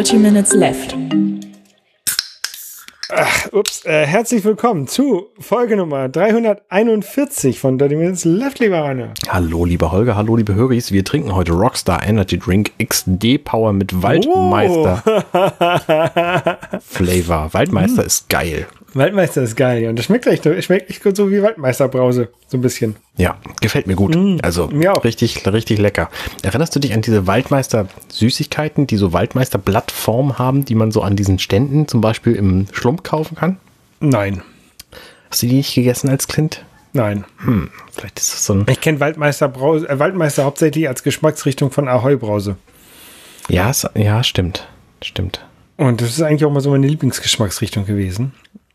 30 Minutes Left. Herzlich willkommen zu Folge Nummer 341 von 30 Minutes Left, lieber Arne. Hallo, lieber Holger, hallo, liebe Höris. Wir trinken heute Rockstar Energy Drink XD Power mit Waldmeister Flavor. Waldmeister ist geil. Waldmeister ist geil, ja. Und das schmeckt echt gut, so wie Waldmeisterbrause, so ein bisschen. Ja, gefällt mir gut. Also mir auch. richtig lecker. Erinnerst du dich an diese Waldmeister-Süßigkeiten, die so Waldmeister-Blattform haben, die man so an diesen Ständen zum Beispiel im Schlump kaufen kann? Nein. Hast du die nicht gegessen als Kind? Nein. Vielleicht ist das so ein... Ich kenne Waldmeister hauptsächlich als Geschmacksrichtung von Ahoi-Brause. Ja, stimmt. Und das ist eigentlich auch mal so meine Lieblingsgeschmacksrichtung gewesen.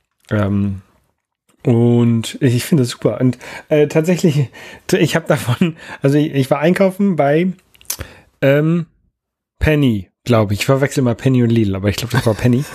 Und ich finde das super. Und tatsächlich, ich habe davon, also ich war einkaufen bei Penny, glaube ich. Ich verwechsel mal Penny und Lidl, aber ich glaube, das war Penny.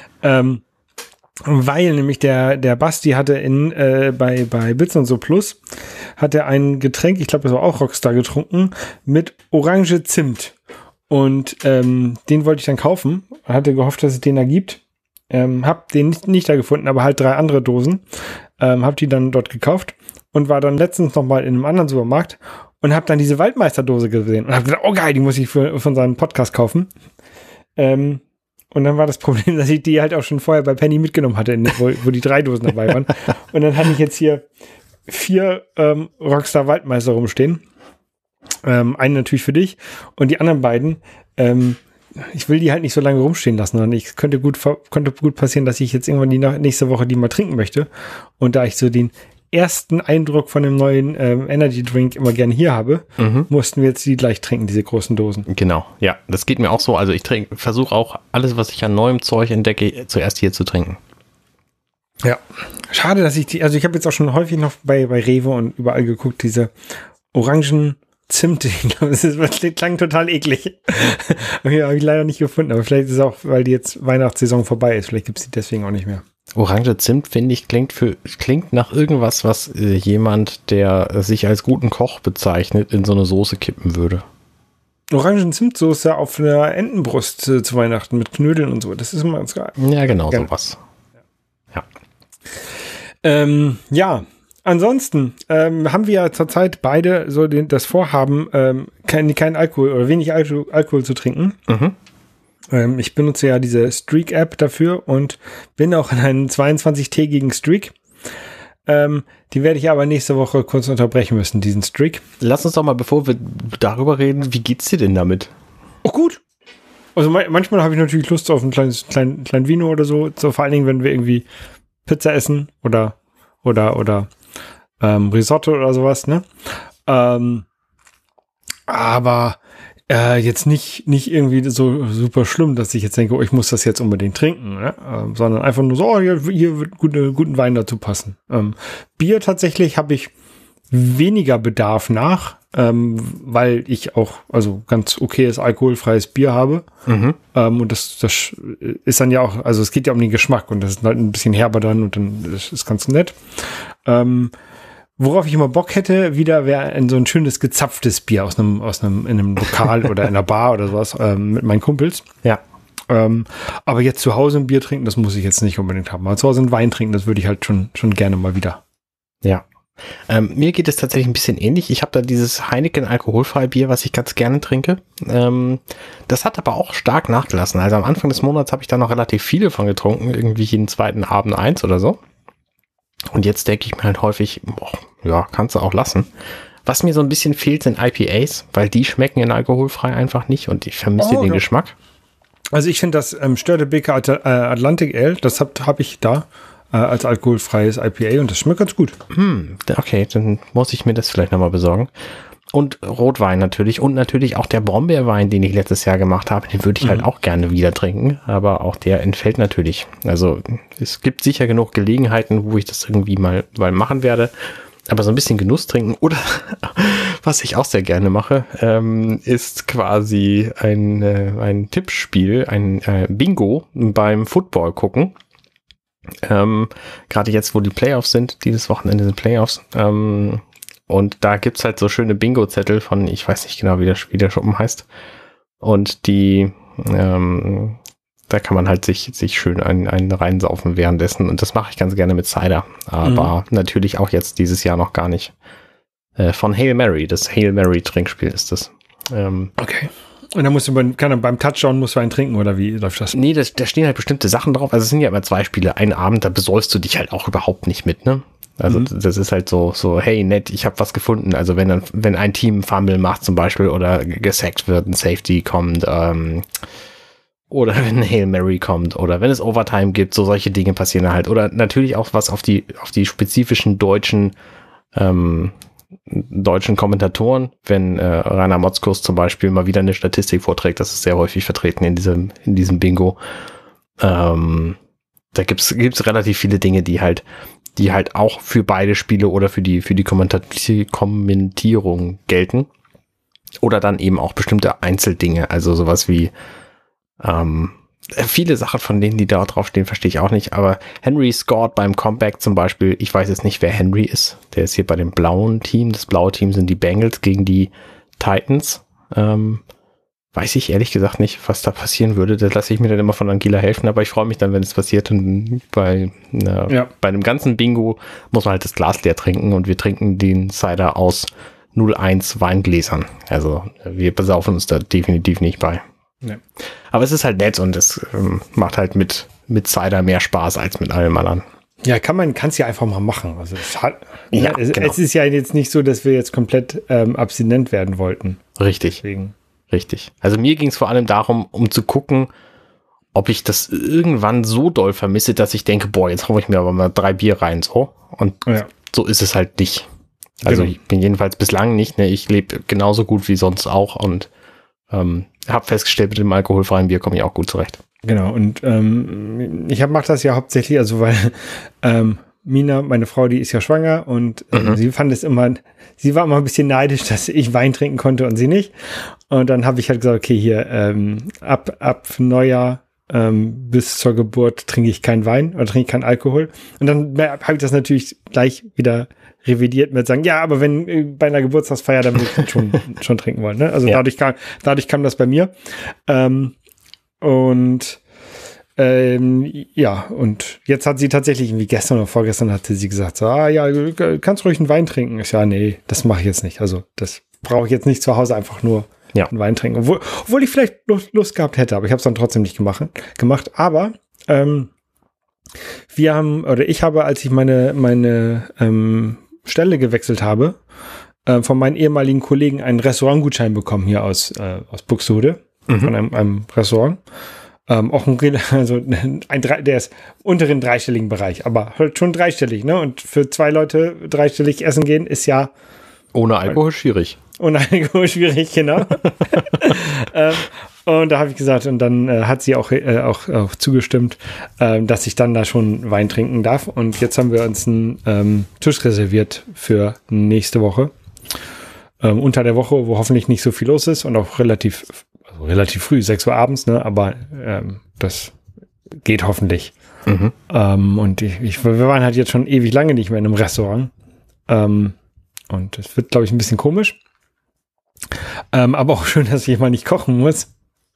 Weil nämlich der Basti hatte bei Bits und so Plus, hat er ein Getränk, ich glaube, das war auch Rockstar, getrunken, mit Orange Zimt. Und den wollte ich dann kaufen. Hatte gehofft, dass es den da gibt. Hab den nicht da gefunden, aber halt 3 andere Dosen. Hab die dann dort gekauft und war dann letztens nochmal in einem anderen Supermarkt und hab dann diese Waldmeisterdose gesehen und hab gedacht, oh geil, die muss ich von seinem Podcast kaufen. Und dann war das Problem, dass ich die halt auch schon vorher bei Penny mitgenommen hatte, wo die 3 Dosen dabei waren. Und dann hatte ich jetzt hier 4 Rockstar Waldmeister rumstehen. Einen natürlich für dich und die anderen beiden, ich will die halt nicht so lange rumstehen lassen, und es könnte gut passieren, dass ich jetzt irgendwann die nächste Woche die mal trinken möchte. Und da ich so den ersten Eindruck von dem neuen Energy Drink immer gerne hier habe, mussten wir jetzt die gleich trinken, diese großen Dosen. Genau, ja, das geht mir auch so. Also ich versuche auch alles, was ich an neuem Zeug entdecke, zuerst hier zu trinken. Ja, schade, dass ich also ich habe jetzt auch schon häufig noch bei Rewe und überall geguckt, diese Orangen Zimt, ich glaube, das klang total eklig. Habe ich leider nicht gefunden, aber vielleicht ist es auch, weil die jetzt Weihnachtsaison vorbei ist, vielleicht gibt es die deswegen auch nicht mehr. Orange Zimt, finde ich, klingt nach irgendwas, was jemand, der sich als guten Koch bezeichnet, in so eine Soße kippen würde. Orangen-Zimtsoße auf einer Entenbrust zu Weihnachten mit Knödeln und so, das ist immer ganz geil. Ja, genau, sowas. Ja. Ja. Ansonsten haben wir ja zurzeit beide so das Vorhaben, kein Alkohol oder wenig Alkohol zu trinken. Ich benutze ja diese Streak-App dafür und bin auch in einem 22-tägigen Streak. Die werde ich aber nächste Woche kurz unterbrechen müssen, diesen Streak. Lass uns doch mal, bevor wir darüber reden, wie geht's dir denn damit? Oh, gut. Also manchmal habe ich natürlich Lust auf ein klein Vino oder so, vor allen Dingen, wenn wir irgendwie Pizza essen oder Risotto oder sowas, ne? Aber jetzt nicht irgendwie so super schlimm, dass ich jetzt denke, oh, ich muss das jetzt unbedingt trinken, ne? Sondern einfach nur so, oh, hier wird guten Wein dazu passen. Bier tatsächlich habe ich weniger Bedarf nach, weil ich auch also ganz okayes alkoholfreies Bier habe. Und das ist dann ja auch, also es geht ja um den Geschmack und das ist halt ein bisschen herber dann und dann das ist ganz nett. Worauf ich immer Bock hätte, wäre so ein schönes gezapftes Bier in einem Lokal oder in einer Bar oder sowas mit meinen Kumpels. Ja. Aber jetzt zu Hause ein Bier trinken, das muss ich jetzt nicht unbedingt haben. Also zu Hause ein Wein trinken, das würde ich halt schon gerne mal wieder. Ja. Mir geht es tatsächlich ein bisschen ähnlich. Ich habe da dieses Heineken alkoholfreie Bier, was ich ganz gerne trinke. Das hat aber auch stark nachgelassen. Also am Anfang des Monats habe ich da noch relativ viele von getrunken, irgendwie jeden zweiten Abend 1 oder so. Und jetzt denke ich mir halt häufig, kannst du auch lassen. Was mir so ein bisschen fehlt, sind IPAs, weil die schmecken in alkoholfrei einfach nicht und ich vermisse den Geschmack. Also ich finde das Störtebeker Atlantic Ale, das hab ich da als alkoholfreies IPA und das schmeckt ganz gut. Okay, dann muss ich mir das vielleicht nochmal besorgen. Und Rotwein natürlich und natürlich auch der Brombeerwein, den ich letztes Jahr gemacht habe, den würde ich halt auch gerne wieder trinken, aber auch der entfällt natürlich. Also es gibt sicher genug Gelegenheiten, wo ich das irgendwie mal machen werde, aber so ein bisschen Genuss trinken oder was ich auch sehr gerne mache, ist quasi ein Tippspiel, ein Bingo beim Football gucken. Gerade jetzt, wo die Playoffs sind, dieses Wochenende sind Playoffs, und da gibt's halt so schöne Bingo-Zettel von, ich weiß nicht genau, wie der Schuppen heißt. Und die da kann man halt sich schön einen reinsaufen währenddessen. Und das mache ich ganz gerne mit Cider. Aber natürlich auch jetzt dieses Jahr noch gar nicht. Von Hail Mary, das Hail Mary Trinkspiel ist das. Okay. Und dann beim Touchdown musst du einen trinken, oder wie läuft das? Nee, da stehen halt bestimmte Sachen drauf. Also es sind ja immer 2 Spiele. Einen Abend, da besäufst du dich halt auch überhaupt nicht mit, ne? Also das ist halt so, hey, nett, ich habe was gefunden. Also wenn ein Team Fumble macht zum Beispiel oder gesackt wird, ein Safety kommt, oder wenn ein Hail Mary kommt oder wenn es Overtime gibt, so solche Dinge passieren halt. Oder natürlich auch was auf die spezifischen deutschen Kommentatoren, wenn Rainer Motzkus zum Beispiel mal wieder eine Statistik vorträgt, das ist sehr häufig vertreten in diesem Bingo. Da gibt's relativ viele Dinge, die halt auch für beide Spiele oder für die Kommentierung gelten. Oder dann eben auch bestimmte Einzeldinge, also sowas wie viele Sachen von denen, die da drauf stehen, verstehe ich auch nicht, aber Henry scored beim Comeback zum Beispiel. Ich weiß jetzt nicht, wer Henry ist. Der ist hier bei dem blauen Team. Das blaue Team sind die Bengals gegen die Titans. Weiß ich ehrlich gesagt nicht, was da passieren würde. Das lasse ich mir dann immer von Angela helfen, aber ich freue mich dann, wenn es passiert. Und bei einem ganzen Bingo muss man halt das Glas leer trinken und wir trinken den Cider aus 0,1 Weingläsern. Also wir besaufen uns da definitiv nicht bei. Ja. Aber es ist halt nett und es macht halt mit Cider mehr Spaß als mit allem anderen. Ja, kann es ja einfach mal machen. Also genau. Es ist ja jetzt nicht so, dass wir jetzt komplett abstinent werden wollten. Richtig. Deswegen. Richtig. Also mir ging es vor allem darum, um zu gucken, ob ich das irgendwann so doll vermisse, dass ich denke, boah, jetzt hole ich mir aber mal 3 Bier rein, so. Und so ist es halt nicht. Also ich bin jedenfalls bislang nicht, ne? Ich lebe genauso gut wie sonst auch und habe festgestellt, mit dem alkoholfreien Bier komme ich auch gut zurecht. Genau, und ich mache das ja hauptsächlich, also weil Mina, meine Frau, die ist ja schwanger und sie war immer ein bisschen neidisch, dass ich Wein trinken konnte und sie nicht. Und dann habe ich halt gesagt, okay, hier ab Neujahr bis zur Geburt trinke ich keinen Wein oder trinke ich keinen Alkohol. Und dann habe ich das natürlich gleich wieder revidiert mit sagen, ja, aber wenn bei einer Geburtstagsfeier, dann würde ich schon trinken wollen. Ne? Also dadurch kam das bei mir. Und jetzt hat sie tatsächlich, irgendwie gestern oder vorgestern hatte sie gesagt, so, du kannst ruhig einen Wein trinken. Ich nee, das mache ich jetzt nicht. Also das brauche ich jetzt nicht zu Hause einfach nur einen Wein trinken. Obwohl ich vielleicht Lust gehabt hätte, aber ich habe es dann trotzdem nicht gemacht. Aber ich habe, als ich meine Stelle gewechselt habe, von meinen ehemaligen Kollegen einen Restaurantgutschein bekommen hier aus Buxtehude, von einem Restaurant. Auch der ist unter den dreistelligen Bereich, aber halt schon dreistellig, ne? Und für 2 Leute dreistellig essen gehen ist ja ohne Alkohol schwierig. Ohne Alkohol schwierig, genau. Und da habe ich gesagt, und dann hat sie auch zugestimmt, dass ich dann da schon Wein trinken darf. Und jetzt haben wir uns einen Tisch reserviert für nächste Woche. Unter der Woche, wo hoffentlich nicht so viel los ist und auch relativ früh, 6 Uhr abends, ne? Aber das geht hoffentlich. Und wir waren halt jetzt schon ewig lange nicht mehr in einem Restaurant. Und es wird, glaube ich, ein bisschen komisch. Aber auch schön, dass ich mal nicht kochen muss.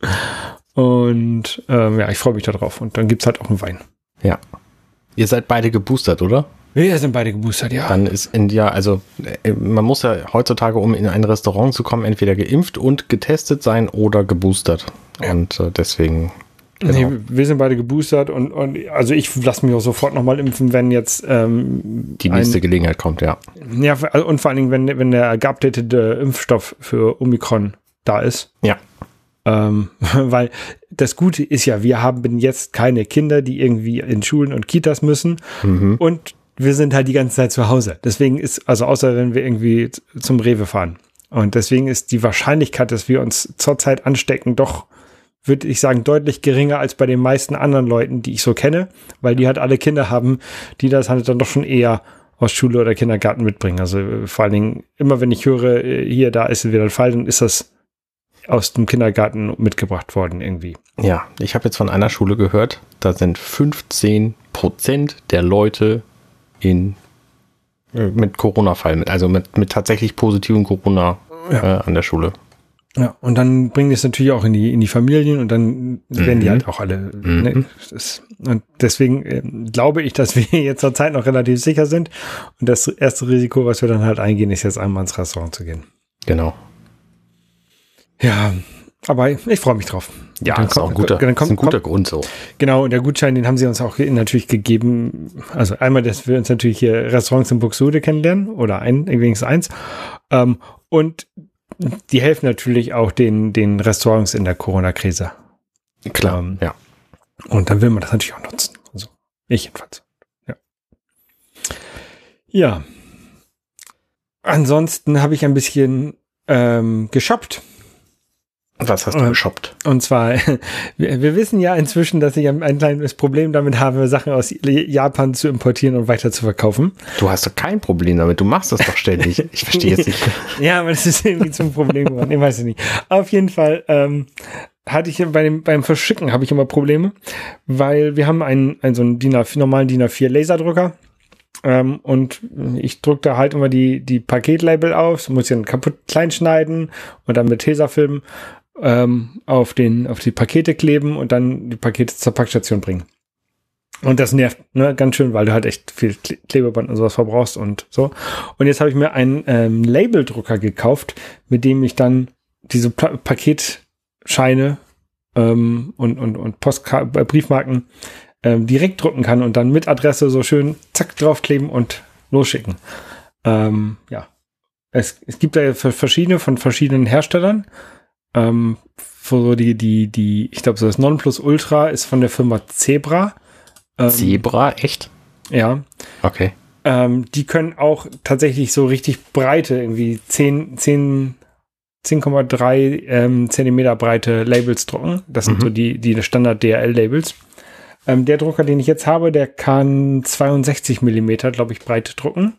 Und ich freue mich da drauf. Und dann gibt es halt auch einen Wein. Ja. Ihr seid beide geboostert, oder? Wir sind beide geboostert, ja. Dann ist man muss ja heutzutage, um in ein Restaurant zu kommen, entweder geimpft und getestet sein oder geboostert. Ja. Und deswegen. Genau. Nee, wir sind beide geboostert und also ich lasse mich auch sofort nochmal impfen, wenn jetzt die nächste Gelegenheit kommt, ja. Ja, und vor allen Dingen, wenn der geupdatete Impfstoff für Omikron da ist. Ja. Weil das Gute ist ja, wir haben jetzt keine Kinder, die irgendwie in Schulen und Kitas müssen und wir sind halt die ganze Zeit zu Hause. Deswegen ist, also außer wenn wir irgendwie zum Rewe fahren. Und deswegen ist die Wahrscheinlichkeit, dass wir uns zurzeit anstecken, doch, würde ich sagen, deutlich geringer als bei den meisten anderen Leuten, die ich so kenne, weil die halt alle Kinder haben, die das halt dann doch schon eher aus Schule oder Kindergarten mitbringen. Also vor allen Dingen, immer wenn ich höre, hier, da ist wieder ein Fall, dann ist das aus dem Kindergarten mitgebracht worden irgendwie. Ja, ich habe jetzt von einer Schule gehört, da sind 15% der Leute mit Corona-Fall, also mit tatsächlich positiven Corona an der Schule. Ja, und dann bringen die es natürlich auch in die Familien und dann werden die halt auch alle. Ne, und deswegen glaube ich, dass wir jetzt zur Zeit noch relativ sicher sind. Und das erste Risiko, was wir dann halt eingehen, ist jetzt einmal ins Restaurant zu gehen. Genau. Ja, aber ich freue mich drauf. Ja, das ist auch ein guter Grund so. Genau, und der Gutschein, den haben sie uns auch natürlich gegeben. Also einmal, dass wir uns natürlich hier Restaurants in Buxtehude kennenlernen oder wenigstens eins. Und die helfen natürlich auch den Restaurants in der Corona-Krise. Klar, ja. Und dann will man das natürlich auch nutzen. Also ich jedenfalls. Ja. Ja. Ansonsten habe ich ein bisschen geshoppt. Was hast du geshoppt? Und zwar, wir wissen ja inzwischen, dass ich ein kleines Problem damit habe, Sachen aus Japan zu importieren und weiter zu verkaufen. Du hast doch kein Problem damit, du machst das doch ständig. Ich verstehe es nicht. Ja, aber das ist irgendwie zum Problem geworden, ich weiß es nicht. Auf jeden Fall hatte ich beim Verschicken habe ich immer Probleme, weil wir haben so einen normalen DIN A4 Laserdrucker. Und ich drucke da halt immer die Paketlabel auf, muss ich dann kaputt klein schneiden und dann mit Tesafilm auf die Pakete kleben und dann die Pakete zur Packstation bringen. Und das nervt, ne, ganz schön, weil du halt echt viel Klebeband und sowas verbrauchst und so. Und jetzt habe ich mir einen Labeldrucker gekauft, mit dem ich dann diese Paketscheine und Briefmarken direkt drucken kann und dann mit Adresse so schön zack draufkleben und losschicken. Ja. Es gibt da verschiedene von verschiedenen Herstellern. So ich glaube, so das Nonplus Ultra ist von der Firma Zebra. Zebra, echt? Ja. Okay. Die können auch tatsächlich so richtig breite, irgendwie 10,3 Zentimeter breite Labels drucken. Das sind so die Standard-DHL-Labels. Der Drucker, den ich jetzt habe, der kann 62 Millimeter, glaube ich, Breite drucken.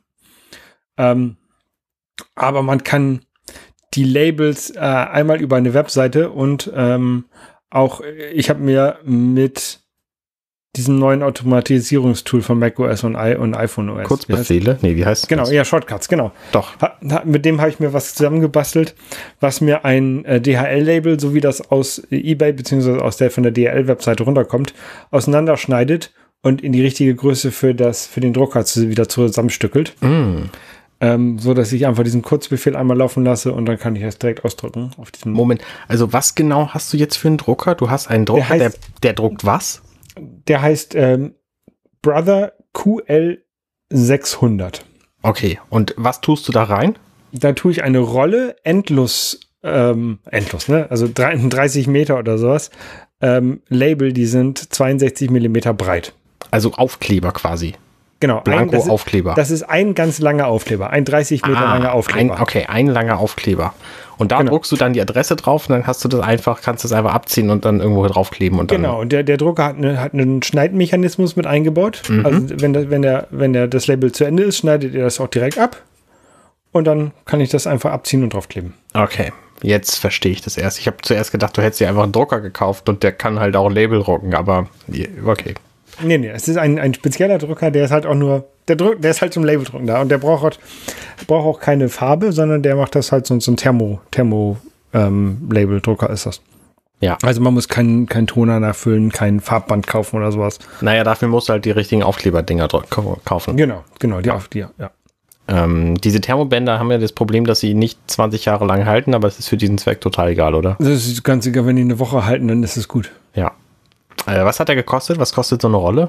Aber man kann die Labels einmal über eine Webseite und auch, ich habe mir mit diesem neuen Automatisierungstool von macOS und iPhone OS. Kurzbefehle? Nee, wie heißt das? Genau, ja, Shortcuts, genau. Doch. Mit dem habe ich mir was zusammengebastelt, was mir ein DHL-Label, so wie das aus eBay beziehungsweise aus der von der DHL-Webseite runterkommt, auseinanderschneidet und in die richtige Größe für den Drucker wieder zusammenstückelt. So dass ich einfach diesen Kurzbefehl einmal laufen lasse und dann kann ich das direkt ausdrucken. Auf diesem Moment, also was genau hast du jetzt für einen Drucker? Du hast einen Drucker, der druckt was? Der heißt Brother QL600. Okay, und was tust du da rein? Da tue ich eine Rolle, endlos, ne? Also 30 Meter oder sowas. Label, die sind 62 Millimeter breit. Also Aufkleber quasi. Genau. Blanko-Aufkleber. Das ist ein ganz langer Aufkleber. Ein 30 Meter langer Aufkleber. Ein langer Aufkleber. Und da druckst du dann die Adresse drauf und dann kannst du das einfach abziehen und dann irgendwo draufkleben. Und dann genau, und der Drucker hat einen Schneidmechanismus mit eingebaut. Also wenn der das Label zu Ende ist, schneidet er das auch direkt ab. Und dann kann ich das einfach abziehen und draufkleben. Okay, jetzt verstehe ich das erst. Ich habe zuerst gedacht, du hättest dir einfach einen Drucker gekauft und der kann halt auch Label drucken, aber okay. Nee, es ist ein spezieller Drucker, der ist halt auch nur, der ist halt zum Labeldrucken da und der braucht auch keine Farbe, sondern der macht das halt so ein Thermo-Labeldrucker ist das. Ja. Also man muss keinen Toner nachfüllen, kein Farbband kaufen oder sowas. Naja, dafür musst du halt die richtigen Aufkleberdinger kaufen. Genau, ja. Diese Thermobänder haben ja das Problem, dass sie nicht 20 Jahre lang halten, aber es ist für diesen Zweck total egal, oder? Das ist ganz egal, wenn die eine Woche halten, dann ist es gut. Ja. Was hat der gekostet? Was kostet so eine Rolle?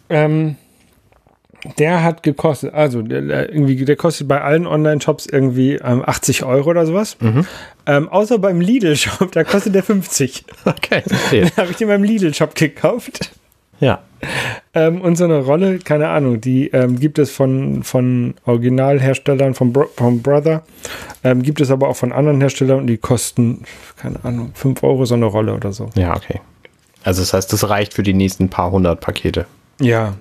Der hat gekostet, also der kostet bei allen Online-Shops irgendwie 80 Euro oder sowas. Außer beim Lidl-Shop, da kostet der 50. Okay. Den habe ich den beim Lidl-Shop gekauft. Ja. Und so eine Rolle, keine Ahnung, die gibt es von Originalherstellern, vom Brother, gibt es aber auch von anderen Herstellern und die kosten, keine Ahnung, 5 Euro so eine Rolle oder so. Ja, okay. Also das heißt, das reicht für die nächsten paar hundert Pakete. Ja.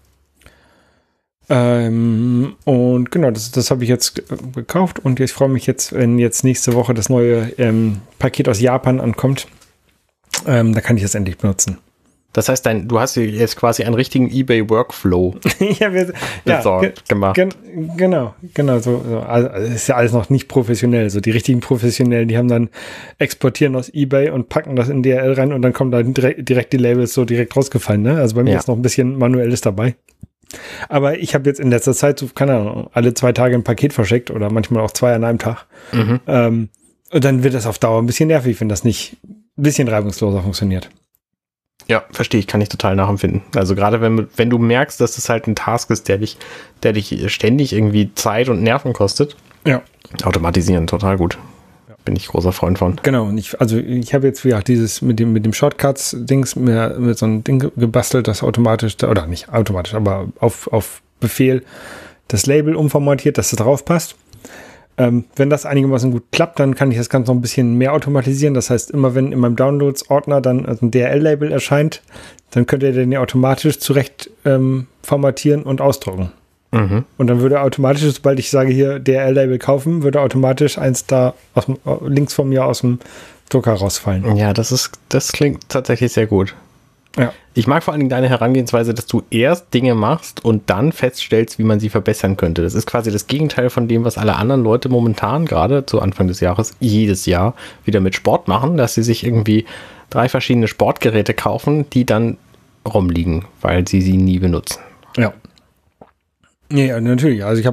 Und genau, das habe ich jetzt gekauft und ich freue mich jetzt, wenn jetzt nächste Woche das neue Paket aus Japan ankommt. Da kann ich das endlich benutzen. Das heißt, du hast jetzt quasi einen richtigen eBay-Workflow gemacht. Genau. So. Also, ist ja alles noch nicht professionell. So die richtigen Professionellen, die haben dann exportieren aus eBay und packen das in DHL rein und dann kommen da direkt die Labels so direkt rausgefallen. Ne? Also bei mir ist noch ein bisschen Manuelles dabei. Aber ich habe jetzt in letzter Zeit, so, keine Ahnung, alle 2 Tage ein Paket verschickt oder manchmal auch 2 an einem Tag. Und dann wird das auf Dauer ein bisschen nervig, wenn das nicht ein bisschen reibungsloser funktioniert. Ja, verstehe ich, kann ich total nachempfinden. Also gerade wenn du merkst, dass das halt ein Task ist, der dich ständig irgendwie Zeit und Nerven kostet. Ja. Automatisieren, total gut. Bin ich großer Freund von. Genau, und ich habe jetzt dieses mit dem Shortcuts-Dings mit so einem Ding gebastelt, das automatisch, oder nicht automatisch, aber auf Befehl das Label umformatiert, dass es drauf passt. Wenn das einigermaßen gut klappt, dann kann ich das Ganze noch ein bisschen mehr automatisieren. Das heißt, immer wenn in meinem Downloads-Ordner dann ein DRL-Label erscheint, dann könnt ihr den ja automatisch zurecht formatieren und ausdrucken. Und dann würde automatisch, sobald ich sage hier DRL-Label kaufen, würde automatisch eins da links von mir aus dem Drucker rausfallen. Ja, das klingt tatsächlich sehr gut. Ja. Ich mag vor allen Dingen deine Herangehensweise, dass du erst Dinge machst und dann feststellst, wie man sie verbessern könnte. Das ist quasi das Gegenteil von dem, was alle anderen Leute momentan gerade zu Anfang des Jahres jedes Jahr wieder mit Sport machen, dass sie sich irgendwie 3 verschiedene Sportgeräte kaufen, die dann rumliegen, weil sie nie benutzen. Ja. Ja, natürlich. Also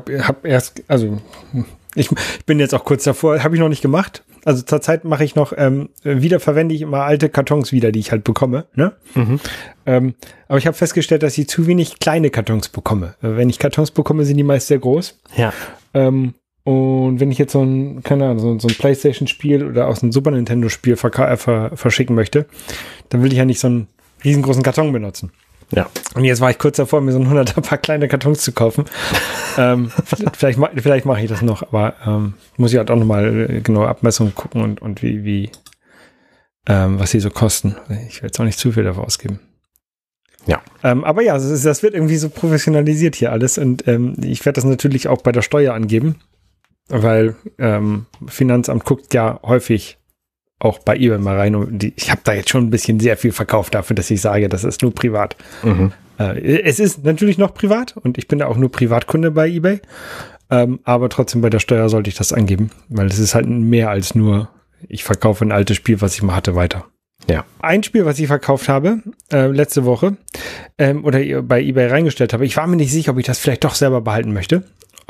ich bin jetzt auch kurz davor, habe ich noch nicht gemacht. Also zurzeit mache ich noch, verwende ich immer alte Kartons wieder, die ich halt bekomme. Ne? Aber ich habe festgestellt, dass ich zu wenig kleine Kartons bekomme. Wenn ich Kartons bekomme, sind die meist sehr groß. Ja. Und wenn ich jetzt so ein PlayStation-Spiel oder aus einem Super Nintendo-Spiel verschicken möchte, dann will ich ja nicht so einen riesengroßen Karton benutzen. Ja. Und jetzt war ich kurz davor, mir so ein 100er-Pack kleine Kartons zu kaufen. Vielleicht mache ich das noch, aber muss ich halt auch nochmal genaue Abmessungen gucken und wie was sie so kosten. Ich will jetzt auch nicht zu viel dafür ausgeben. Ja. Aber ja, das wird irgendwie so professionalisiert hier alles und ich werde das natürlich auch bei der Steuer angeben, weil Finanzamt guckt ja häufig auch bei eBay mal rein und ich habe da jetzt schon ein bisschen sehr viel verkauft dafür, dass ich sage, das ist nur privat. Es ist natürlich noch privat und ich bin da auch nur Privatkunde bei eBay, aber trotzdem bei der Steuer sollte ich das angeben, weil es ist halt mehr als nur, ich verkaufe ein altes Spiel, was ich mal hatte, weiter. Ja. Ein Spiel, was ich verkauft habe, letzte Woche, oder bei eBay reingestellt habe, ich war mir nicht sicher, ob ich das vielleicht doch selber behalten möchte,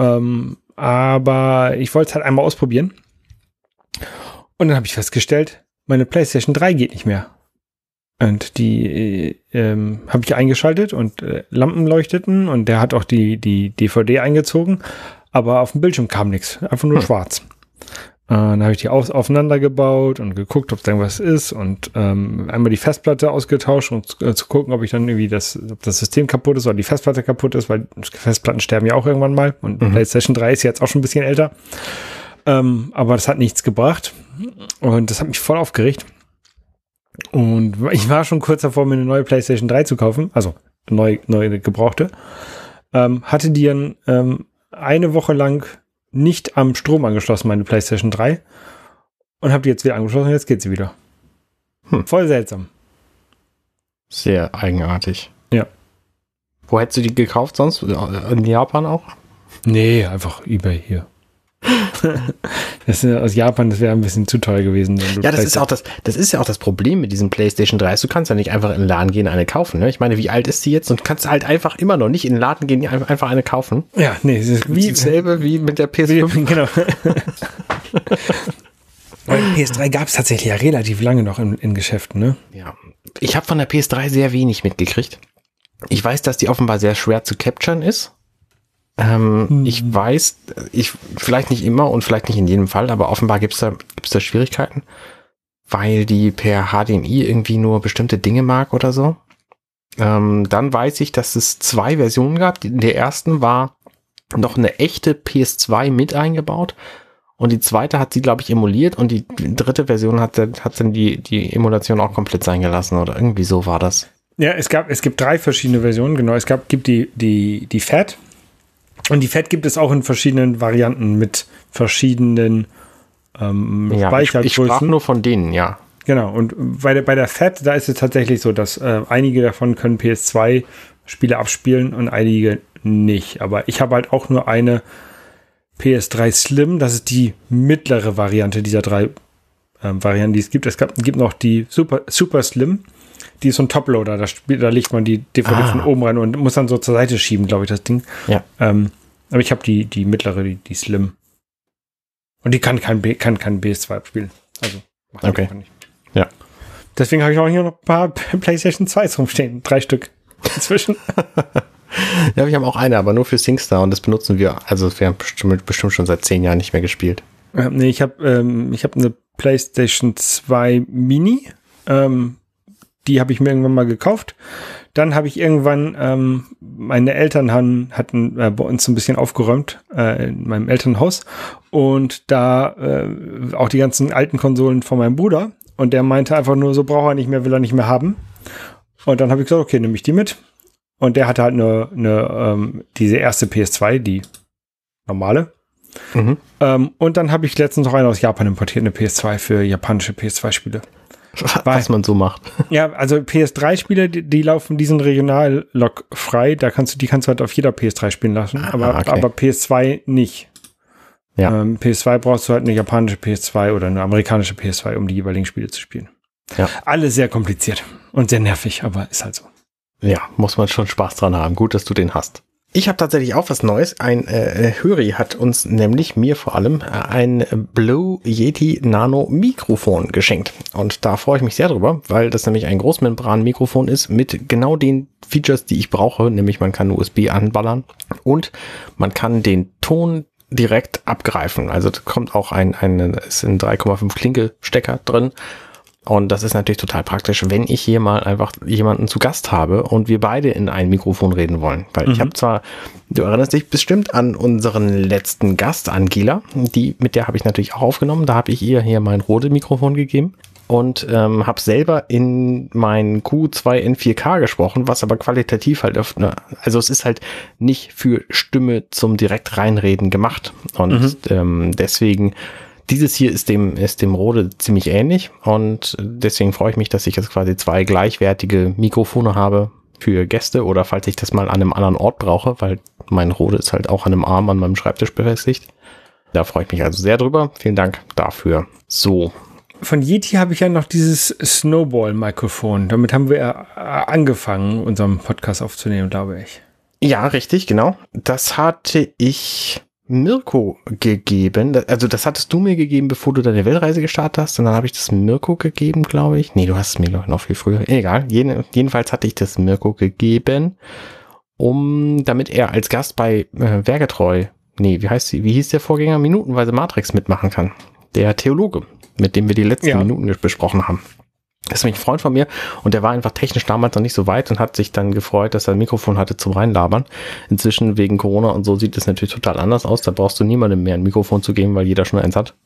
aber ich wollte es halt einmal ausprobieren. Und dann habe ich festgestellt, meine PlayStation 3 geht nicht mehr. Und die habe ich eingeschaltet und Lampen leuchteten und der hat auch die DVD eingezogen, aber auf dem Bildschirm kam nichts, einfach nur schwarz. Dann habe ich die aufeinander gebaut und geguckt, ob da irgendwas ist und einmal die Festplatte ausgetauscht, um zu gucken, ob ich dann irgendwie ob das System kaputt ist oder die Festplatte kaputt ist, weil Festplatten sterben ja auch irgendwann mal und PlayStation 3 ist jetzt auch schon ein bisschen älter. Aber das hat nichts gebracht und das hat mich voll aufgeregt. Und ich war schon kurz davor, mir eine neue PlayStation 3 zu kaufen, also neue gebrauchte. Hatte die dann eine Woche lang nicht am Strom angeschlossen, meine PlayStation 3. Und habe die jetzt wieder angeschlossen und jetzt geht sie wieder. Voll seltsam. Sehr eigenartig. Ja. Wo hättest du die gekauft sonst? In Japan auch? Nee, einfach eBay hier. Das ist aus Japan, das wäre ein bisschen zu teuer gewesen. Ja, das ist ja auch das Problem mit diesem PlayStation 3. Du kannst ja nicht einfach in den Laden gehen, eine kaufen. Ne? Ich meine, wie alt ist die jetzt? Und kannst halt einfach immer noch nicht in den Laden gehen, einfach eine kaufen. Ja, nee, es ist wie dasselbe wie mit der PS5. Genau. PS3 gab es tatsächlich ja relativ lange noch in Geschäften, ne? Ja. Ich habe von der PS3 sehr wenig mitgekriegt. Ich weiß, dass die offenbar sehr schwer zu capturen ist. Ich weiß, vielleicht nicht immer und vielleicht nicht in jedem Fall, aber offenbar gibt's da Schwierigkeiten, weil die per HDMI irgendwie nur bestimmte Dinge mag oder so. Dann weiß ich, dass es 2 Versionen gab. In der ersten war noch eine echte PS2 mit eingebaut und die zweite hat sie, glaube ich, emuliert und die dritte Version hat dann die Emulation auch komplett sein gelassen oder irgendwie so war das. Ja, es gibt 3 verschiedene Versionen, genau. Gibt die Fat. Und die Fat gibt es auch in verschiedenen Varianten mit verschiedenen Speichergrößen. Ich sprach nur von denen, ja. Genau, und bei der FAT, da ist es tatsächlich so, dass einige davon können PS2-Spiele abspielen und einige nicht. Aber ich habe halt auch nur eine PS3 Slim, das ist die mittlere Variante dieser 3 Varianten, die es gibt. Es gibt noch die Super Slim, die ist so ein Toploader, da legt man die DVD von oben rein und muss dann so zur Seite schieben, glaube ich, das Ding. Ja. Aber ich habe die mittlere, die Slim. Und die kann kein PS2 abspielen. Also, macht okay. Einfach nicht. Ja. Deswegen habe ich auch hier noch ein paar PlayStation 2s rumstehen. 3 Stück inzwischen. Ja, wir haben auch eine, aber nur für SingStar und das benutzen wir, also wir haben bestimmt schon seit 10 Jahren nicht mehr gespielt. Nee, ich habe eine PlayStation 2 Mini. Die habe ich mir irgendwann mal gekauft. Dann habe ich irgendwann, meine Eltern hatten bei uns so ein bisschen aufgeräumt in meinem Elternhaus und da auch die ganzen alten Konsolen von meinem Bruder und der meinte einfach nur, so braucht er nicht mehr, will er nicht mehr haben. Und dann habe ich gesagt, okay, nehme ich die mit. Und der hatte halt diese erste PS2, die normale. Mhm. Und dann habe ich letztens noch eine aus Japan importiert, eine PS2 für japanische PS2-Spiele. Was man so macht. Ja, also PS3-Spiele, die sind regional-lock frei, die kannst du halt auf jeder PS3 spielen lassen, aber PS2 nicht. Ja. PS2 brauchst du halt eine japanische PS2 oder eine amerikanische PS2, um die jeweiligen Spiele zu spielen. Ja. Alles sehr kompliziert und sehr nervig, aber ist halt so. Ja, muss man schon Spaß dran haben. Gut, dass du den hast. Ich habe tatsächlich auch was Neues. Ein Höri hat uns nämlich, mir vor allem, ein Blue Yeti Nano Mikrofon geschenkt. Und da freue ich mich sehr drüber, weil das nämlich ein Großmembran-Mikrofon ist mit genau den Features, die ich brauche. Nämlich man kann USB anballern und man kann den Ton direkt abgreifen. Also da kommt auch ist ein 3,5 Klinke-Stecker drin. Und das ist natürlich total praktisch, wenn ich hier mal einfach jemanden zu Gast habe und wir beide in ein Mikrofon reden wollen. Weil ich habe zwar, du erinnerst dich bestimmt an unseren letzten Gast, Angela, mit der habe ich natürlich auch aufgenommen. Da habe ich ihr hier mein Rode-Mikrofon gegeben und habe selber in mein Q2N4K gesprochen, was aber qualitativ halt also es ist halt nicht für Stimme zum direkt reinreden gemacht. Und deswegen... Dieses hier ist dem Rode ziemlich ähnlich und deswegen freue ich mich, dass ich jetzt quasi 2 gleichwertige Mikrofone habe für Gäste oder falls ich das mal an einem anderen Ort brauche, weil mein Rode ist halt auch an einem Arm an meinem Schreibtisch befestigt. Da freue ich mich also sehr drüber. Vielen Dank dafür. So. Von Yeti habe ich ja noch dieses Snowball-Mikrofon. Damit haben wir angefangen, unseren Podcast aufzunehmen, glaube ich. Ja, richtig, genau. Das hatte ich... Mirko gegeben, also das hattest du mir gegeben, bevor du deine Weltreise gestartet hast und dann habe ich das Mirko gegeben, glaube ich. Nee, du hast es mir noch viel früher, egal, jedenfalls hatte ich das Mirko gegeben, damit er als Gast bei Werketreu, wie hieß der Vorgänger, Minutenweise Matrix mitmachen kann. Der Theologe, mit dem wir die letzten Minuten besprochen haben. Das ist nämlich ein Freund von mir und der war einfach technisch damals noch nicht so weit und hat sich dann gefreut, dass er ein Mikrofon hatte zum Reinlabern. Inzwischen wegen Corona und so sieht es natürlich total anders aus. Da brauchst du niemandem mehr ein Mikrofon zu geben, weil jeder schon eins hat.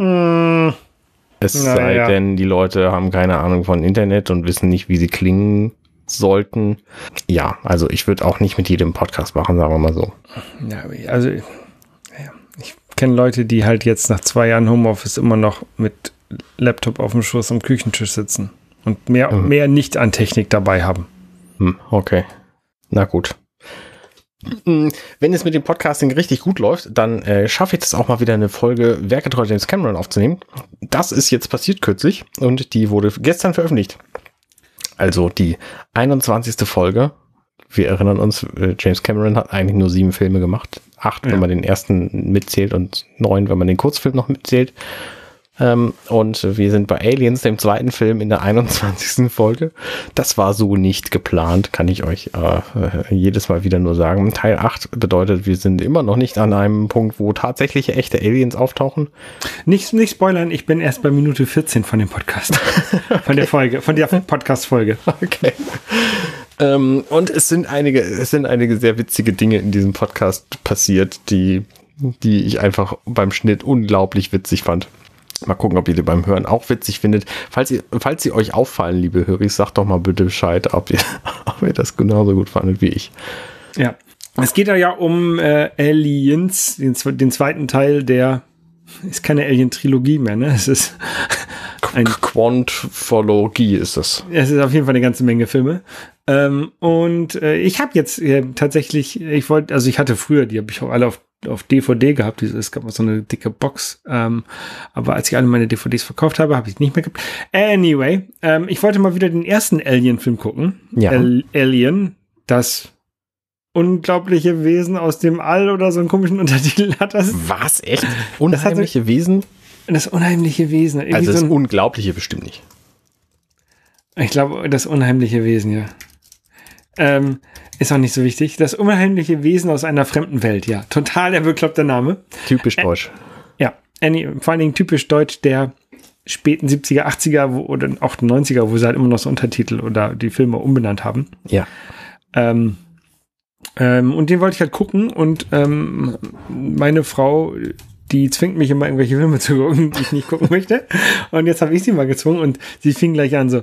Es sei denn, die Leute haben keine Ahnung von Internet und wissen nicht, wie sie klingen sollten. Ja, also ich würde auch nicht mit jedem Podcast machen, sagen wir mal so. Ja, also ich kenne Leute, die halt jetzt nach 2 Jahren Homeoffice immer noch mit Laptop auf dem Schoß am Küchentisch sitzen und mehr nicht an Technik dabei haben. Okay, na gut. Wenn es mit dem Podcasting richtig gut läuft, dann schaffe ich das auch mal wieder eine Folge Werketreu James Cameron aufzunehmen. Das ist jetzt passiert kürzlich und die wurde gestern veröffentlicht. Also die 21. Folge. Wir erinnern uns, James Cameron hat eigentlich nur 7 Filme gemacht. 8, wenn man den ersten mitzählt und 9, wenn man den Kurzfilm noch mitzählt. Und wir sind bei Aliens, dem 2. Film in der 21. Folge. Das war so nicht geplant, kann ich euch jedes Mal wieder nur sagen. Teil 8 bedeutet, wir sind immer noch nicht an einem Punkt, wo tatsächlich echte Aliens auftauchen. Nicht spoilern, ich bin erst bei Minute 14 von dem Podcast. Von der Folge, von der Podcast-Folge. Okay. Und es sind einige sehr witzige Dinge in diesem Podcast passiert, die ich einfach beim Schnitt unglaublich witzig fand. Mal gucken, ob ihr die beim Hören auch witzig findet. Falls sie euch auffallen, liebe Höris, sagt doch mal bitte Bescheid, ob ihr das genauso gut fandet wie ich. Ja, es geht ja um den 2. Teil der, ist keine Alien-Trilogie mehr, ne? Es ist Quantologie ist das. Es ist auf jeden Fall eine ganze Menge Filme. Ich habe jetzt tatsächlich, ich hatte früher, die habe ich auch alle auf DVD gehabt. Es gab mal so eine dicke Box. Aber als ich alle meine DVDs verkauft habe, habe ich es nicht mehr gehabt. Anyway, ich wollte mal wieder den ersten Alien-Film gucken. Ja. Alien, das unglaubliche Wesen aus dem All oder so einen komischen Untertitel hat das. Was? Echt? Unheimliche Wesen? Das unheimliche Wesen. Irgendwie Also das so Unglaubliche bestimmt nicht. Ich glaube, das unheimliche Wesen, ja. Ist auch nicht so wichtig. Das unheimliche Wesen aus einer fremden Welt, ja. Total der bekloppte Name. Typisch deutsch. Ja, vor allen Dingen typisch deutsch der späten 70er, 80er oder auch 90er, wo sie halt immer noch so Untertitel oder die Filme umbenannt haben. Ja. Und den wollte ich halt gucken und meine Frau, die zwingt mich immer irgendwelche Filme zu gucken, die ich nicht gucken möchte. Und jetzt habe ich sie mal gezwungen und sie fing gleich an so,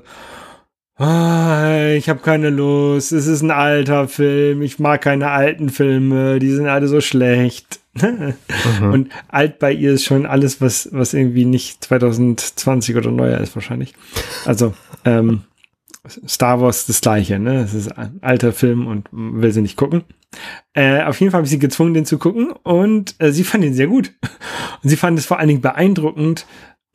ich habe keine Lust, es ist ein alter Film, ich mag keine alten Filme, die sind alle so schlecht. Und alt bei ihr ist schon alles, was irgendwie nicht 2020 oder neuer ist wahrscheinlich. Also Star Wars das gleiche, ne? Es ist ein alter Film und will sie nicht gucken. Auf jeden Fall habe ich sie gezwungen, den zu gucken und sie fand ihn sehr gut. Und sie fand es vor allen Dingen beeindruckend,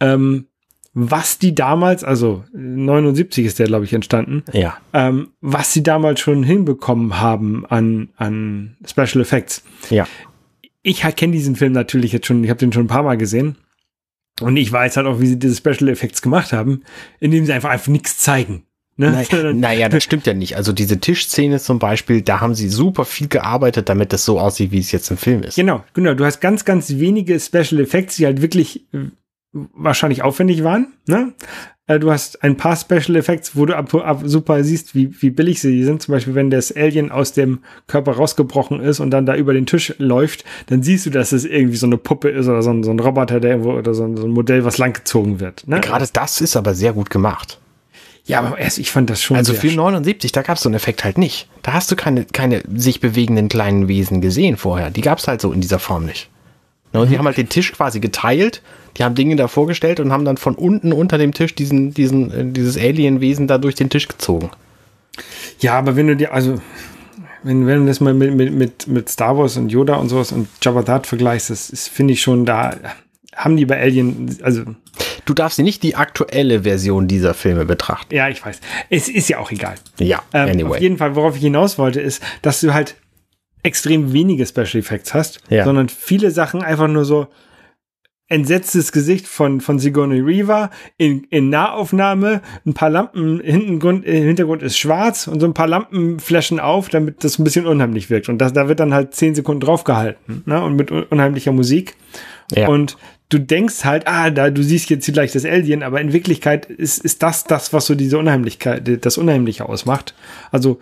was die damals, also 79 ist der, glaube ich, entstanden, ja. Was sie damals schon hinbekommen haben an Special Effects. Ja. Ich kenne diesen Film natürlich jetzt schon, ich habe den schon ein paar Mal gesehen und ich weiß halt auch, wie sie diese Special Effects gemacht haben, indem sie einfach nichts zeigen. Ne? Naja, das stimmt ja nicht. Also diese Tischszene zum Beispiel, da haben sie super viel gearbeitet, damit das so aussieht, wie es jetzt im Film ist. Genau. Du hast ganz, ganz wenige Special Effects, die halt wirklich wahrscheinlich aufwendig waren. Ne? Du hast ein paar Special Effects, wo du ab super siehst, wie billig sie sind. Zum Beispiel, wenn das Alien aus dem Körper rausgebrochen ist und dann da über den Tisch läuft, dann siehst du, dass es irgendwie so eine Puppe ist oder so ein Roboter, der irgendwo oder so ein Modell, was langgezogen wird. Ne? Gerade das ist aber sehr gut gemacht. Ja, aber ich fand das schon. Also für 79, da gab es so einen Effekt halt nicht. Da hast du keine sich bewegenden kleinen Wesen gesehen vorher. Die gab es halt so in dieser Form nicht. Und die haben halt den Tisch quasi geteilt, die haben Dinge da vorgestellt und haben dann von unten unter dem Tisch dieses Alien-Wesen da durch den Tisch gezogen. Ja, aber wenn du dir, also wenn du das mal mit Star Wars und Yoda und sowas und Jabba the Hutt vergleichst, das ist, finde ich schon, da haben die bei Alien, also du darfst nicht die aktuelle Version dieser Filme betrachten. Ja, ich weiß. Es ist ja auch egal. Ja, anyway. Auf jeden Fall, worauf ich hinaus wollte, ist, dass du halt extrem wenige Special Effects hast, ja. Sondern viele Sachen einfach nur so entsetztes Gesicht von Sigourney Weaver in Nahaufnahme, ein paar Lampen, im Hintergrund ist schwarz und so ein paar Lampen flashen auf, damit das ein bisschen unheimlich wirkt. Und da wird dann halt 10 Sekunden draufgehalten, ne? Und mit unheimlicher Musik. Ja. Und du denkst halt, du siehst jetzt gleich das Alien, aber in Wirklichkeit ist das, was so diese Unheimlichkeit, das Unheimliche ausmacht. Also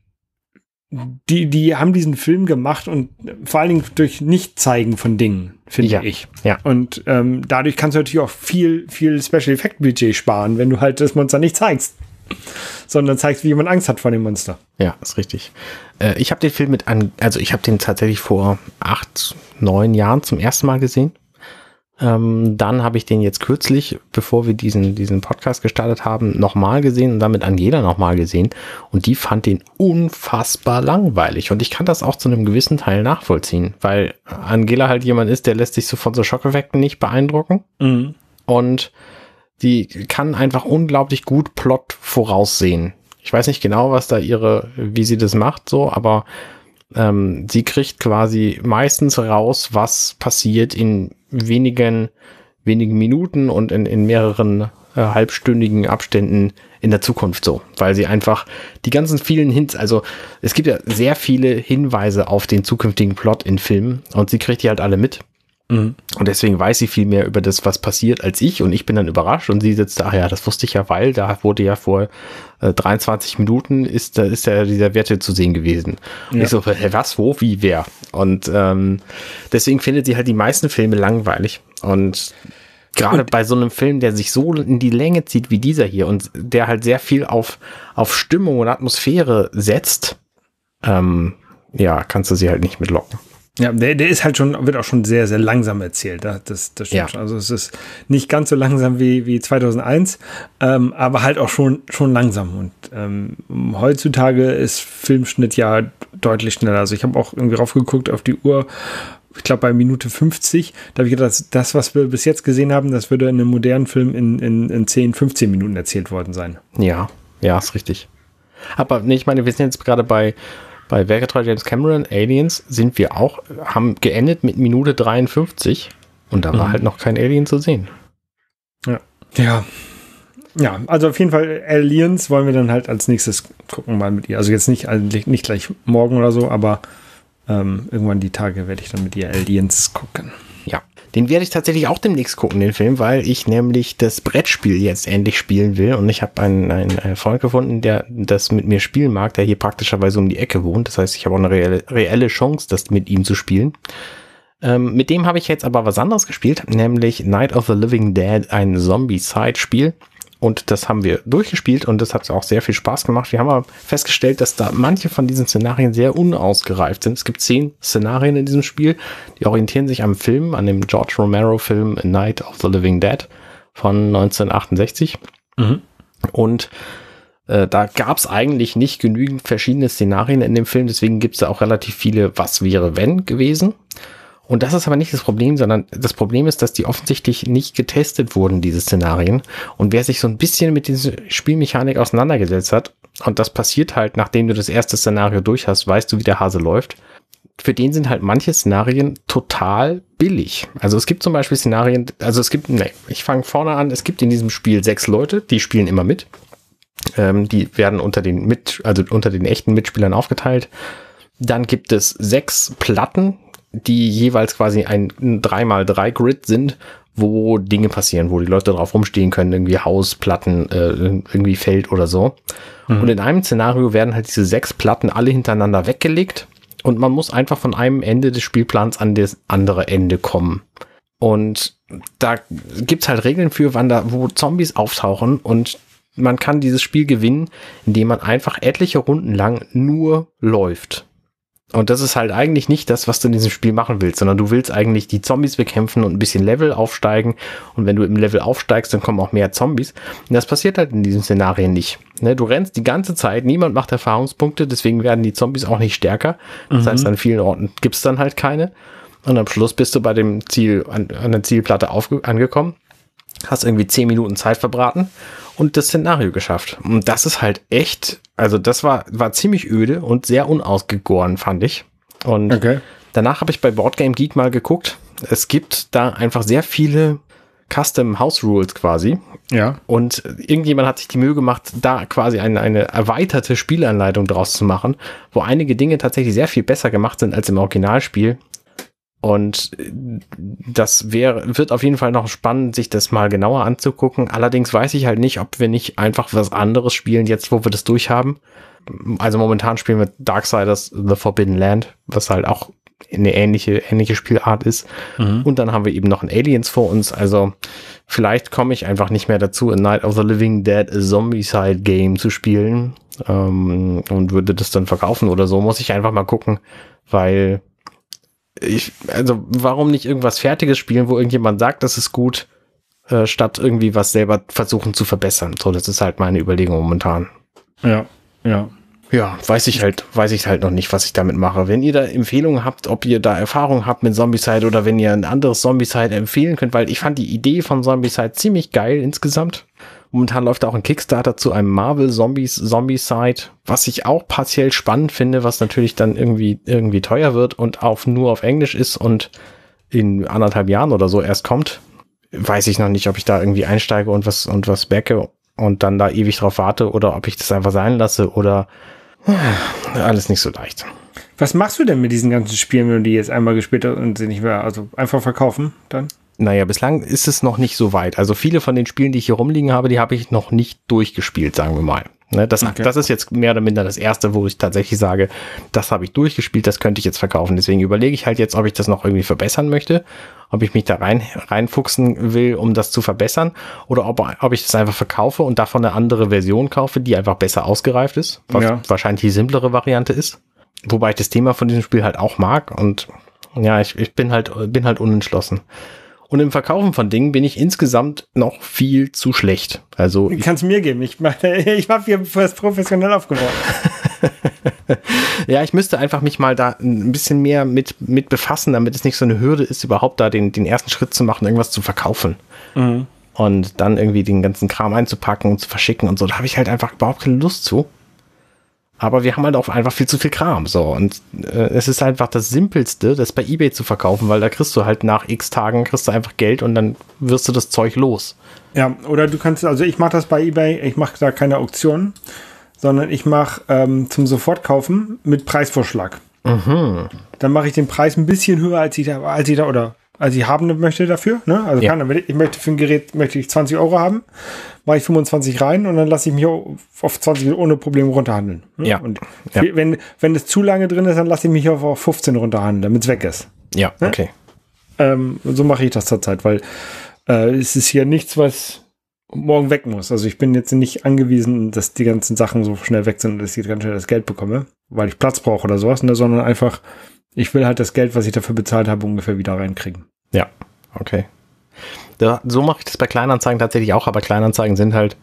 die haben diesen Film gemacht und vor allen Dingen durch Nicht-Zeigen von Dingen, finde ich. Ja. Und dadurch kannst du natürlich auch viel Special Effect Budget sparen, wenn du halt das Monster nicht zeigst, sondern zeigst, wie jemand Angst hat vor dem Monster. Ja, ist richtig. Ich habe den Film ich habe den tatsächlich vor 8, 9 Jahren zum ersten Mal gesehen. Dann habe ich den jetzt kürzlich, bevor wir diesen Podcast gestartet haben, nochmal gesehen und dann mit Angela nochmal gesehen. Und die fand den unfassbar langweilig. Und ich kann das auch zu einem gewissen Teil nachvollziehen, weil Angela halt jemand ist, der lässt sich so von so Schockeffekten nicht beeindrucken. Mhm. Und die kann einfach unglaublich gut Plot voraussehen. Ich weiß nicht genau, wie sie das macht, so, aber sie kriegt quasi meistens raus, was passiert in wenigen Minuten und in mehreren halbstündigen Abständen in der Zukunft so, weil sie einfach die ganzen vielen Hints, also es gibt ja sehr viele Hinweise auf den zukünftigen Plot in Filmen und sie kriegt die halt alle mit. Mhm. Und deswegen weiß sie viel mehr über das, was passiert, als ich. Und ich bin dann überrascht und sie sitzt da, das wusste ich ja, weil da wurde ja vor 23 Minuten ist ja dieser Werte zu sehen gewesen. Und ich so, was, wo, wie, wer? Und deswegen findet sie halt die meisten Filme langweilig. Und gerade bei so einem Film, der sich so in die Länge zieht wie dieser hier und der halt sehr viel auf Stimmung und Atmosphäre setzt, kannst du sie halt nicht mitlocken. Ja, der ist halt wird auch schon sehr, sehr langsam erzählt. Das stimmt schon. Also es ist nicht ganz so langsam wie 2001, aber halt auch schon langsam. Und heutzutage ist Filmschnitt ja deutlich schneller. Also ich habe auch irgendwie raufgeguckt auf die Uhr, ich glaube bei Minute 50, da habe ich gedacht, das, was wir bis jetzt gesehen haben, das würde in einem modernen Film in 10, 15 Minuten erzählt worden sein. Ja, ist richtig. Aber nee, ich meine, wir sind jetzt gerade bei Werketreu James Cameron, Aliens, haben geendet mit Minute 53 und da war halt noch kein Alien zu sehen. Ja, also auf jeden Fall Aliens wollen wir dann halt als nächstes gucken mal mit ihr. Also jetzt nicht gleich morgen oder so, aber irgendwann die Tage werde ich dann mit ihr Aliens gucken. Ja, den werde ich tatsächlich auch demnächst gucken, den Film, weil ich nämlich das Brettspiel jetzt endlich spielen will und ich habe einen Freund gefunden, der das mit mir spielen mag, der hier praktischerweise um die Ecke wohnt. Das heißt, ich habe auch eine reelle Chance, das mit ihm zu spielen. Mit dem habe ich jetzt aber was anderes gespielt, nämlich Night of the Living Dead, ein Zombie-Side-Spiel. Und das haben wir durchgespielt und das hat auch sehr viel Spaß gemacht. Wir haben aber festgestellt, dass da manche von diesen Szenarien sehr unausgereift sind. Es gibt 10 Szenarien in diesem Spiel, die orientieren sich am Film, an dem George Romero-Film Night of the Living Dead von 1968. Und da gab es eigentlich nicht genügend verschiedene Szenarien in dem Film, deswegen gibt es da auch relativ viele Was wäre wenn gewesen. Und das ist aber nicht das Problem, sondern das Problem ist, dass die offensichtlich nicht getestet wurden, diese Szenarien. Und wer sich so ein bisschen mit dieser Spielmechanik auseinandergesetzt hat, und das passiert halt, nachdem du das erste Szenario durch hast, weißt du, wie der Hase läuft, für den sind halt manche Szenarien total billig. Also es gibt zum Beispiel Szenarien, ich fange vorne an, es gibt in diesem Spiel 6 Leute, die spielen immer mit. Die werden unter den echten Mitspielern aufgeteilt. Dann gibt es 6 Platten, die jeweils quasi ein 3x3 Grid sind, wo Dinge passieren, wo die Leute drauf rumstehen können, irgendwie Haus, Platten, irgendwie Feld oder so. Und in einem Szenario werden halt diese 6 Platten alle hintereinander weggelegt und man muss einfach von einem Ende des Spielplans an das andere Ende kommen. Und da gibt's halt Regeln für, wo Zombies auftauchen und man kann dieses Spiel gewinnen, indem man einfach etliche Runden lang nur läuft. Und das ist halt eigentlich nicht das, was du in diesem Spiel machen willst, sondern du willst eigentlich die Zombies bekämpfen und ein bisschen Level aufsteigen. Und wenn du im Level aufsteigst, dann kommen auch mehr Zombies. Und das passiert halt in diesen Szenarien nicht. Ne, du rennst die ganze Zeit, niemand macht Erfahrungspunkte, deswegen werden die Zombies auch nicht stärker. Das heißt, an vielen Orten gibt's dann halt keine. Und am Schluss bist du bei dem Ziel, an der Zielplatte angekommen, hast irgendwie 10 Minuten Zeit verbraten und das Szenario geschafft. Und das ist halt echt, also das war ziemlich öde und sehr unausgegoren, fand ich. Und danach habe ich bei Boardgame Geek mal geguckt. Es gibt da einfach sehr viele Custom House Rules quasi. Ja. Und irgendjemand hat sich die Mühe gemacht, da quasi eine erweiterte Spielanleitung draus zu machen, wo einige Dinge tatsächlich sehr viel besser gemacht sind als im Originalspiel. Und das wird auf jeden Fall noch spannend, sich das mal genauer anzugucken. Allerdings weiß ich halt nicht, ob wir nicht einfach was anderes spielen, jetzt wo wir das durchhaben. Also momentan spielen wir Darksiders The Forbidden Land, was halt auch eine ähnliche Spielart ist. Und dann haben wir eben noch ein Aliens vor uns. Also vielleicht komme ich einfach nicht mehr dazu, ein Night of the Living Dead Zombie-Side Game zu spielen und würde das dann verkaufen oder so. Muss ich einfach mal gucken, weil warum nicht irgendwas Fertiges spielen, wo irgendjemand sagt, das ist gut, statt irgendwie was selber versuchen zu verbessern. So, das ist halt meine Überlegung momentan. Ja. Ja, weiß ich halt noch nicht, was ich damit mache. Wenn ihr da Empfehlungen habt, ob ihr da Erfahrung habt mit Zombicide oder wenn ihr ein anderes Zombicide empfehlen könnt, weil ich fand die Idee von Zombicide ziemlich geil insgesamt. Momentan läuft auch ein Kickstarter zu einem Marvel Zombicide, was ich auch partiell spannend finde, was natürlich dann irgendwie teuer wird und nur auf Englisch ist und in 1,5 Jahren oder so erst kommt. Weiß ich noch nicht, ob ich da irgendwie einsteige und was backe und dann da ewig drauf warte oder ob ich das einfach sein lasse oder alles nicht so leicht. Was machst du denn mit diesen ganzen Spielen, wenn du die jetzt einmal gespielt hast und sie nicht mehr, also einfach verkaufen dann? Naja, bislang ist es noch nicht so weit. Also viele von den Spielen, die ich hier rumliegen habe, die habe ich noch nicht durchgespielt, sagen wir mal. Ne, das ist jetzt mehr oder minder das erste, wo ich tatsächlich sage, das habe ich durchgespielt, das könnte ich jetzt verkaufen. Deswegen überlege ich halt jetzt, ob ich das noch irgendwie verbessern möchte, ob ich mich da reinfuchsen will, um das zu verbessern, oder ob ich das einfach verkaufe und davon eine andere Version kaufe, die einfach besser ausgereift ist, was wahrscheinlich die simplere Variante ist. Wobei ich das Thema von diesem Spiel halt auch mag und Ja, ich bin halt unentschlossen. Und im Verkaufen von Dingen bin ich insgesamt noch viel zu schlecht. Also kannst du mir geben. Ich habe hier was professionell aufgebaut. Ja, ich müsste einfach mich mal da ein bisschen mehr mit befassen, damit es nicht so eine Hürde ist, überhaupt da den ersten Schritt zu machen, irgendwas zu verkaufen. Mhm. Und dann irgendwie den ganzen Kram einzupacken und zu verschicken und so. Da habe ich halt einfach überhaupt keine Lust zu. Aber wir haben halt auch einfach viel zu viel Kram. So. Und es ist einfach das Simpelste, das bei eBay zu verkaufen, weil da kriegst du halt nach x Tagen einfach Geld und dann wirst du das Zeug los. Ja, oder du kannst, also ich mache das bei eBay, ich mache da keine Auktionen, sondern ich mache zum Sofortkaufen mit Preisvorschlag. Mhm. Dann mache ich den Preis ein bisschen höher, als ich haben möchte dafür. Ne? Also ich möchte für ein Gerät 20 Euro haben, mache ich 25 rein und dann lasse ich mich auf 20 ohne Probleme runterhandeln. Ne? Ja. Und wenn es zu lange drin ist, dann lasse ich mich auf 15 runterhandeln, damit es weg ist. Ja, ne? Okay. So mache ich das zurzeit, weil es ist hier nichts, was morgen weg muss. Also ich bin jetzt nicht angewiesen, dass die ganzen Sachen so schnell weg sind und dass ich ganz schnell das Geld bekomme, weil ich Platz brauche oder sowas, ne? Sondern einfach, ich will halt das Geld, was ich dafür bezahlt habe, ungefähr wieder reinkriegen. Ja, okay. So mache ich das bei Kleinanzeigen tatsächlich auch, aber Kleinanzeigen sind halt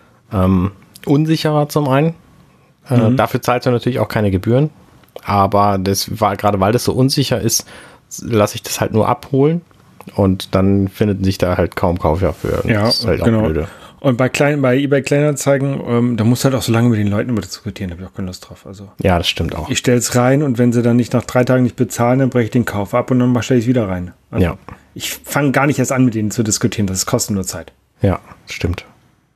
unsicherer zum einen. Dafür zahlst du natürlich auch keine Gebühren, aber das war gerade, weil das so unsicher ist, lasse ich das halt nur abholen. Und dann findet sich da halt kaum Kauf für. Ja, das ist halt genau. Auch blöde. Und bei eBay Kleinanzeigen, da musst du halt auch so lange mit den Leuten über diskutieren, da habe ich auch keine Lust drauf. Also, ja, das stimmt auch. Ich stelle es rein und wenn sie dann nicht nach 3 Tagen nicht bezahlen, dann breche ich den Kauf ab und dann stelle ich es wieder rein. Also, ja. Ich fange gar nicht erst an, mit denen zu diskutieren, das kostet nur Zeit. Ja, stimmt.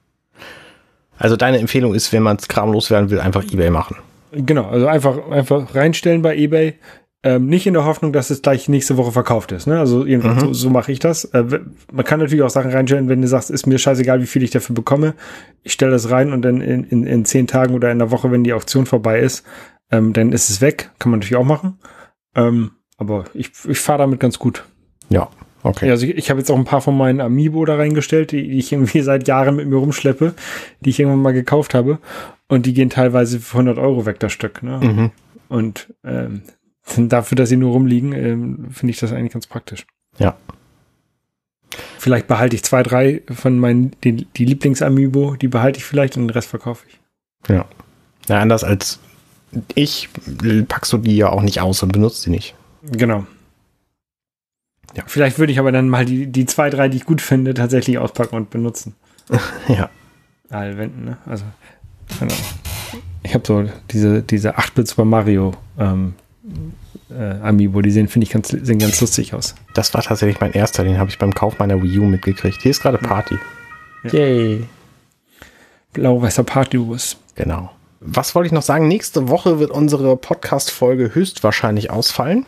Also deine Empfehlung ist, wenn man es Kram loswerden will, einfach eBay machen. Genau, also einfach reinstellen bei eBay. Nicht in der Hoffnung, dass es gleich nächste Woche verkauft ist. Ne? Also so mache ich das. Man kann natürlich auch Sachen reinstellen, wenn du sagst, ist mir scheißegal, wie viel ich dafür bekomme. Ich stelle das rein und dann in 10 Tagen oder in der Woche, wenn die Auktion vorbei ist, dann ist es weg. Kann man natürlich auch machen. Aber ich fahre damit ganz gut. Ja, okay. Ja, also ich habe jetzt auch ein paar von meinen Amiibo da reingestellt, die ich irgendwie seit Jahren mit mir rumschleppe, die ich irgendwann mal gekauft habe. Und die gehen teilweise für 100 Euro weg, das Stück. Ne? Mhm. Und dafür, dass sie nur rumliegen, finde ich das eigentlich ganz praktisch. Ja. Vielleicht behalte ich 2, 3 von meinen, die Lieblings-Amiibo, die behalte ich vielleicht und den Rest verkaufe ich. Ja. Ja, anders als ich packst du die ja auch nicht aus und benutzt sie nicht. Genau. Ja. Vielleicht würde ich aber dann mal die 2, 3, die ich gut finde, tatsächlich auspacken und benutzen. Ja. Allwenden, ne? Also, genau. Ich habe so diese 8-Bit Super Mario Amiibo, die sehen ganz lustig aus. Das war tatsächlich mein erster, den habe ich beim Kauf meiner Wii U mitgekriegt. Hier ist gerade Party. Ja. Yay. Blau-weißer Partybus. Genau. Was wollte ich noch sagen? Nächste Woche wird unsere Podcast-Folge höchstwahrscheinlich ausfallen.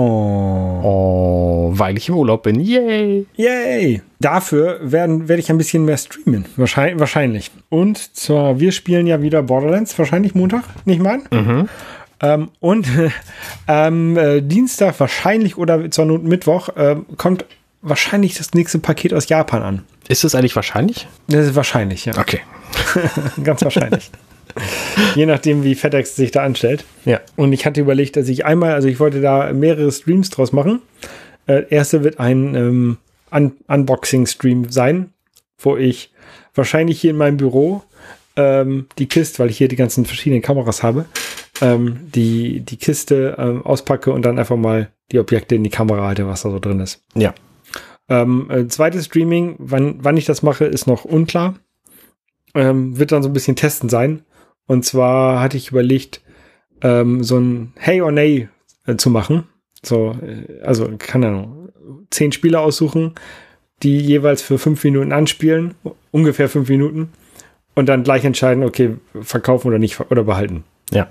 Oh, weil ich im Urlaub bin. Yay! Yay! Dafür werde ich ein bisschen mehr streamen. Wahrscheinlich. Und zwar, wir spielen ja wieder Borderlands, wahrscheinlich Montag, nicht mein? Mhm. Und Dienstag wahrscheinlich oder zur Not Mittwoch kommt wahrscheinlich das nächste Paket aus Japan an. Ist das eigentlich wahrscheinlich? Das ist wahrscheinlich, ja. Okay. Ganz wahrscheinlich. Je nachdem, wie FedEx sich da anstellt. Ja. Und ich hatte überlegt, dass ich ich wollte da mehrere Streams draus machen. Erste wird ein Unboxing-Stream sein, wo ich wahrscheinlich hier in meinem Büro die Kiste, weil ich hier die ganzen verschiedenen Kameras habe, die Kiste auspacke und dann einfach mal die Objekte in die Kamera halte, was da so drin ist. Ja. Zweites Streaming, wann ich das mache, ist noch unklar. Wird dann so ein bisschen testen sein. Und zwar hatte ich überlegt, so ein Hey or Nay zu machen. So, also, keine Ahnung, 10 Spieler aussuchen, die jeweils für 5 Minuten anspielen, ungefähr 5 Minuten, und dann gleich entscheiden, okay, verkaufen oder nicht, oder behalten. Ja.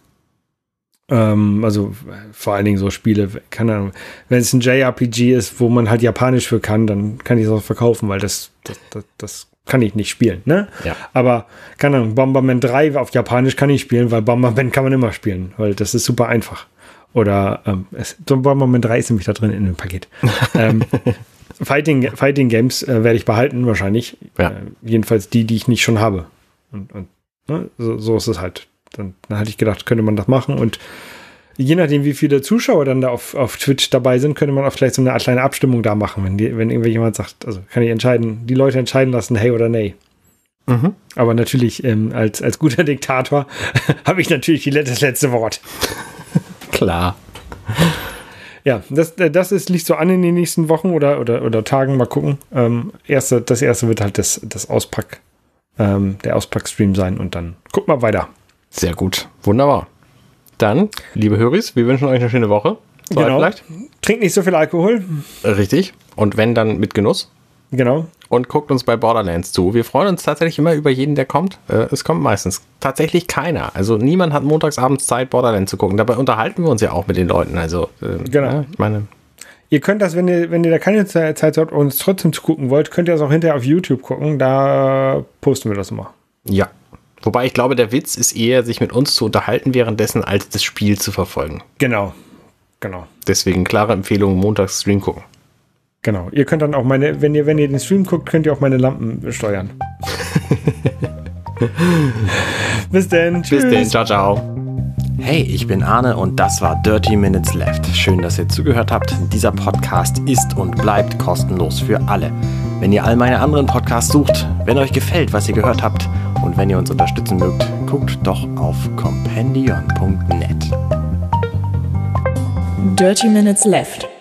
Also vor allen Dingen so Spiele, keine Ahnung, wenn es ein JRPG ist, wo man halt Japanisch für kann, dann kann ich es auch verkaufen, weil das kann ich nicht spielen, ne? Ja. Aber, keine Ahnung, Bomberman 3 auf Japanisch kann ich spielen, weil Bomberman kann man immer spielen, weil das ist super einfach. Oder Bomberman 3 ist nämlich da drin in dem Paket. Fighting Games werde ich behalten, wahrscheinlich. Ja. Jedenfalls die ich nicht schon habe. Und ne? So ist es halt. Dann hatte ich gedacht, könnte man das machen. Und Je nachdem, wie viele Zuschauer dann da auf Twitch dabei sind, könnte man auch vielleicht so eine kleine Abstimmung da machen, wenn irgendjemand sagt, also kann ich entscheiden, die Leute entscheiden lassen, hey oder nee. Mhm. Aber natürlich, als guter Diktator habe ich natürlich das letzte Wort. Klar. Ja, das liegt so an in den nächsten Wochen oder Tagen, mal gucken. Das erste wird halt das der Auspack-Stream sein und dann gucken wir weiter. Sehr gut, wunderbar. Dann, liebe Höris, wir wünschen euch eine schöne Woche. Genau. Vielleicht. Trinkt nicht so viel Alkohol. Richtig. Und wenn, dann mit Genuss. Genau. Und guckt uns bei Borderlands zu. Wir freuen uns tatsächlich immer über jeden, der kommt. Es kommt meistens tatsächlich keiner. Also niemand hat montagsabends Zeit, Borderlands zu gucken. Dabei unterhalten wir uns ja auch mit den Leuten. Also, genau. Ja, ich meine... Ihr könnt das, wenn ihr da keine Zeit habt und uns trotzdem zu gucken wollt, könnt ihr das auch hinterher auf YouTube gucken. Da posten wir das immer. Ja. Wobei ich glaube, der Witz ist eher, sich mit uns zu unterhalten währenddessen, als das Spiel zu verfolgen. Genau. Deswegen klare Empfehlung, montags Stream gucken. Genau. Ihr könnt dann auch wenn ihr den Stream guckt, könnt ihr auch meine Lampen steuern. Bis denn. Tschüss. Bis denn. Ciao, ciao. Hey, ich bin Arne und das war 30 Minutes Left. Schön, dass ihr zugehört habt. Dieser Podcast ist und bleibt kostenlos für alle. Wenn ihr all meine anderen Podcasts sucht, wenn euch gefällt, was ihr gehört habt und wenn ihr uns unterstützen mögt, guckt doch auf compendion.net. 30 Minutes Left.